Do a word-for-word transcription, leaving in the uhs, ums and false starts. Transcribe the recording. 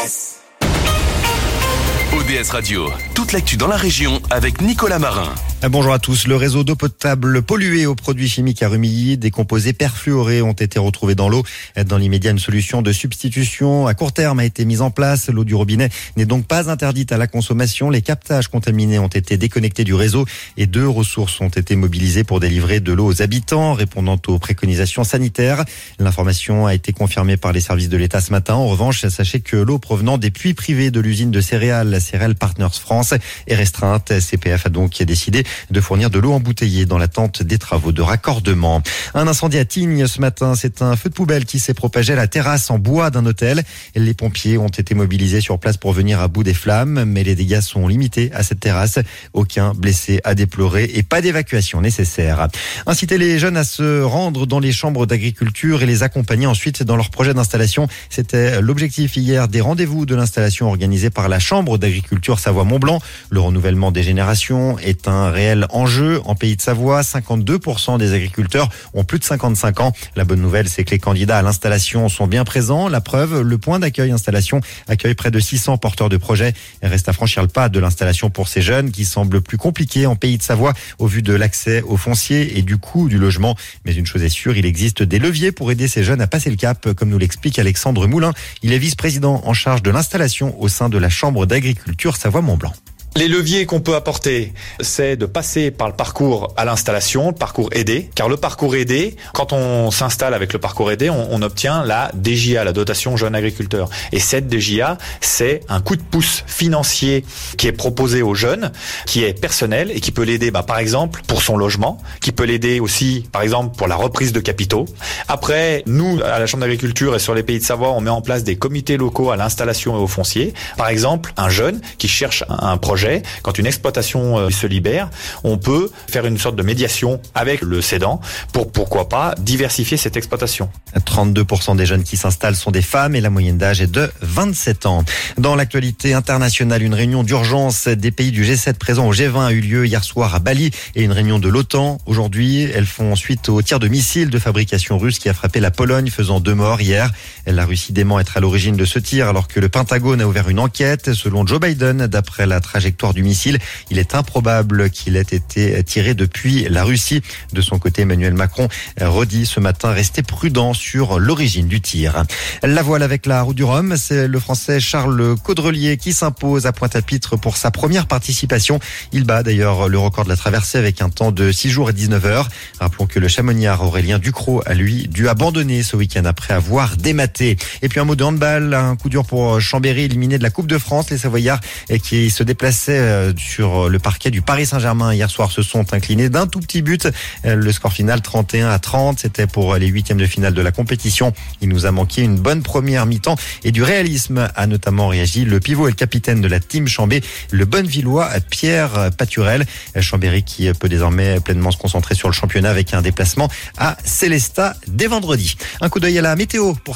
S. O D S Radio, toute l'actu dans la région avec Nicolas Marin. Bonjour à tous. Le réseau d'eau potable pollué aux produits chimiques à Rumilly, des composés perfluorés ont été retrouvés dans l'eau. Dans l'immédiat, une solution de substitution à court terme a été mise en place. L'eau du robinet n'est donc pas interdite à la consommation. Les captages contaminés ont été déconnectés du réseau et deux ressources ont été mobilisées pour délivrer de l'eau aux habitants, répondant aux préconisations sanitaires. L'information a été confirmée par les services de l'État ce matin. En revanche, sachez que l'eau provenant des puits privés de l'usine de céréales Céréales Partners France est restreinte. C P F a donc décidé de fournir de l'eau embouteillée dans l'attente des travaux de raccordement. Un incendie à Tignes ce matin, c'est un feu de poubelle qui s'est propagé à la terrasse en bois d'un hôtel. Les pompiers ont été mobilisés sur place pour venir à bout des flammes, mais les dégâts sont limités à cette terrasse. Aucun blessé à déplorer et pas d'évacuation nécessaire. Inciter les jeunes à se rendre dans les chambres d'agriculture et les accompagner ensuite dans leur projet d'installation. C'était l'objectif hier des rendez-vous de l'installation organisés par la Chambre d'agriculture Savoie-Mont-Blanc. Le renouvellement des générations est un réel enjeu. En Pays de Savoie, cinquante-deux pour cent des agriculteurs ont plus de cinquante-cinq ans. La bonne nouvelle, c'est que les candidats à l'installation sont bien présents. La preuve, le point d'accueil installation accueille près de six cents porteurs de projets. Il reste à franchir le pas de l'installation pour ces jeunes qui semble plus compliqué en Pays de Savoie au vu de l'accès au foncier et du coût du logement. Mais une chose est sûre, il existe des leviers pour aider ces jeunes à passer le cap, comme nous l'explique Alexandre Moulin. Il est vice-président en charge de l'installation au sein de la Chambre d'agriculture Savoie-Mont-Blanc. Les leviers qu'on peut apporter, c'est de passer par le parcours à l'installation, le parcours aidé. Car le parcours aidé, quand on s'installe avec le parcours aidé, on, on obtient la D J A, la dotation jeune agriculteur. Et cette D J A, c'est un coup de pouce financier qui est proposé aux jeunes, qui est personnel et qui peut l'aider, bah, par exemple, pour son logement, qui peut l'aider aussi, par exemple, pour la reprise de capitaux. Après, nous, à la Chambre d'agriculture et sur les Pays de Savoie, on met en place des comités locaux à l'installation et au foncier. Par exemple, un jeune qui cherche un projet, quand une exploitation se libère, on peut faire une sorte de médiation avec le cédant pour, pourquoi pas, diversifier cette exploitation. trente-deux pour cent des jeunes qui s'installent sont des femmes et la moyenne d'âge est de vingt-sept ans. Dans l'actualité internationale, une réunion d'urgence des pays du G sept présents au G vingt a eu lieu hier soir à Bali et une réunion de l'OTAN. Aujourd'hui, elles font suite au tir de missiles de fabrication russe qui a frappé la Pologne, faisant deux morts hier. La Russie dément être à l'origine de ce tir alors que le Pentagone a ouvert une enquête. Selon Joe Biden, d'après la trajectoire du missile, il est improbable qu'il ait été tiré depuis la Russie. De son côté, Emmanuel Macron redit ce matin rester prudent sur l'origine du tir. La voile avec la Route du Rhum, c'est le Français Charles Caudrelier qui s'impose à Pointe-à-Pitre pour sa première participation. Il bat d'ailleurs le record de la traversée avec un temps de six jours et dix-neuf heures. Rappelons que le chamoniard Aurélien Ducrot a lui dû abandonner ce week-end après avoir dématé. Et puis un mot de handball, un coup dur pour Chambéry, éliminé de la Coupe de France. Les Savoyards qui se déplaçaient sur le parquet du Paris Saint-Germain hier soir se sont inclinés d'un tout petit but. Le score final trente et un à trente, c'était pour les huitièmes de finale de la compétition. Il nous a manqué une bonne première mi-temps et du réalisme, a notamment réagi le pivot et le capitaine de la team Chambé, le Bonnevillois Pierre Paturel. Chambéry qui peut désormais pleinement se concentrer sur le championnat avec un déplacement à Célestat dès vendredi. Un coup d'œil à la météo pour